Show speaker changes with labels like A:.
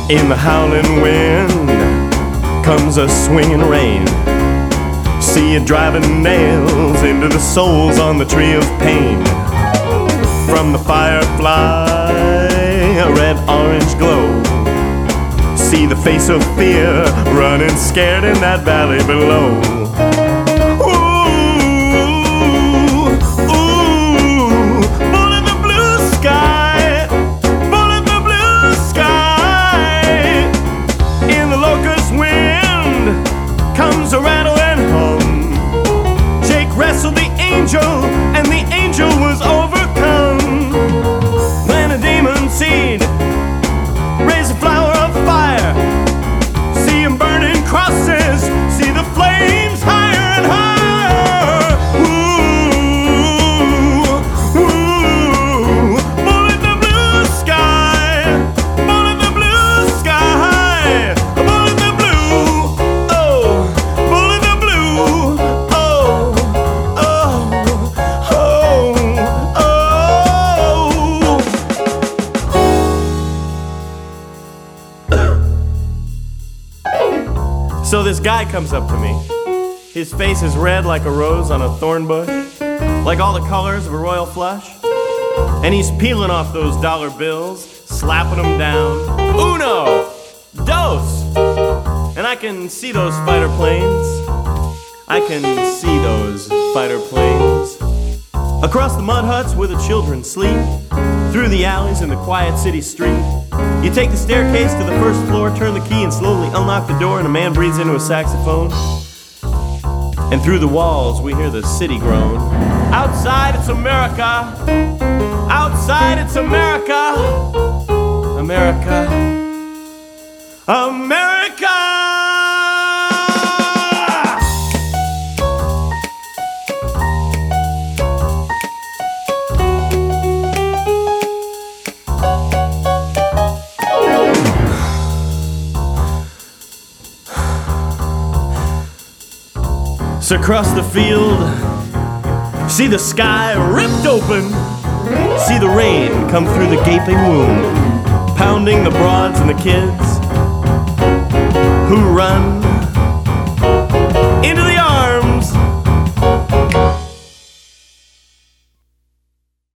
A: In the howling wind comes a swinging rain. See it driving nails into the souls on the tree of pain. From the firefly, a red-orange glow. See the face of fear running scared in that valley below. Comes a rattle and hum. Jake wrestled the angel, and the angel was overcome. Plant a demon seed, raise a flower of fire. See him burning crosses, see the flames higher and higher. Ooh, ooh, bullet the blue sky, bullet the blue sky, bullet the blue. So this guy comes up to me. His face is red like a rose on a thorn bush, like all the colors of a royal flush. And he's peeling off those dollar bills, slapping them down. Uno, dos. And I can see those fighter planes. I can see those fighter planes. Across the mud huts where the children sleep, through the alleys in the quiet city street. You take the staircase to the first floor, turn the key and slowly unlock the door, and a man breathes into a saxophone. And through the walls we hear the city groan. Outside it's America. Outside it's America. America. America. So across the field, see the sky ripped open. See the rain come through the gaping wound, pounding the broads and the kids who run into the